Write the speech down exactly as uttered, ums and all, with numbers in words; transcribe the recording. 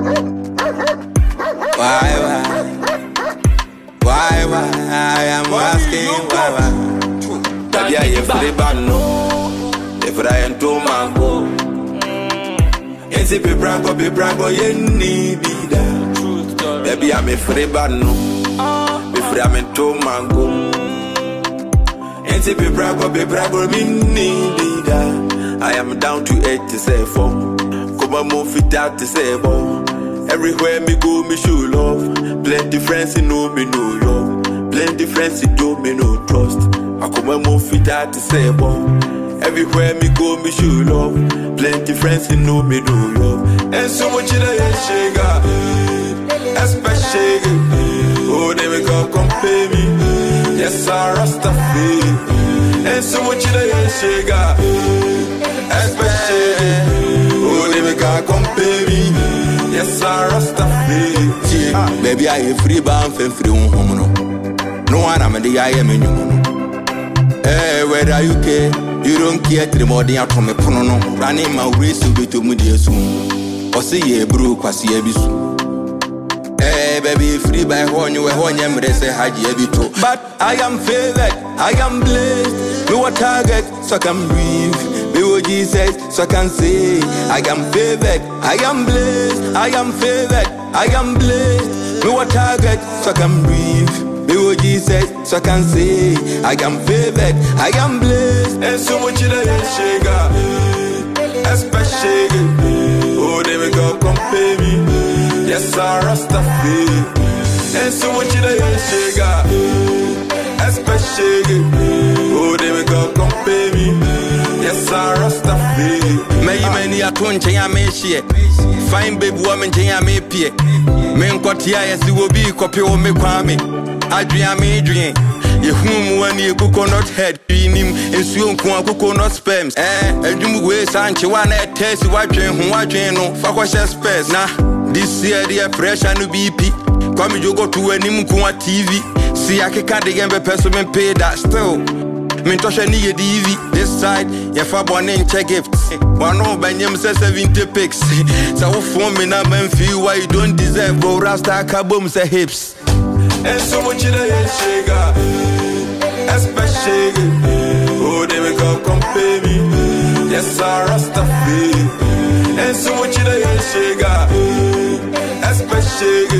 Why, why? Why, why? I am asking why, why? Baby, I am free, but no. If I am too mango, yes, if you brag up, you brag up, you need that. Baby, I'm a free, but no. If I am too mango, yes, if you brag up, you brag up, you need that. I am down to eight to say four. Come on, move it out to say four. Everywhere me go, me show love. Plenty friends, you know me no love. Plenty friends, you do me no trust. I come and move it out to say boy. Everywhere me go, me show love. Plenty friends, you know me no love. And so much in a sugar, especially. Oh, they make up compare me. Yes, I rasta free. And so much in a sugar, especially. Oh, they make up compare me. Yes, I rasta free. Baby, I am free, but I'm free home. No one am the I am in you. Eh, whether you care, you don't care three more than from a prono. Running my race to be to me soon. Or see a brew, quasi abisu. Eh, baby, free by one, you were one yam, they say Haji Abito. But I am favored, I am blessed. No target, so I can breathe. Me what Jesus, so I can say, I am favored, I am blessed, I am favored, I am blessed. Me what target, so I can breathe. Me what Jesus, so I can say, I am favored, I am blessed. And so much in a sugar, especially. Oh, they make up compare me. Yes, I rasta free. And so much in a sugar, especially. Oh, they make up compare me. Yes, I rasta free. May many a tone change a machine. Fine baby woman change a me pie. Men kwatia yes will be copy or me kwame. Adrian me dream. You whom one you coconut head in him and soon coconut sperms. Eh, and you way Sancho one at test watching who watching no for space. Nah, this year the pressure no B P. Come you go to any Mukuma T V. See I can't again be person pay that still. Mentosha ni D V this side, ya fa born check gifts. One of Banyam says seventy pics. So for me now man feel why you don't deserve go rasta kabum say hips. And so much in a sugar, especially. Oh, they make up compare me. Yes, I rasta free. And so much in a sugar, especially.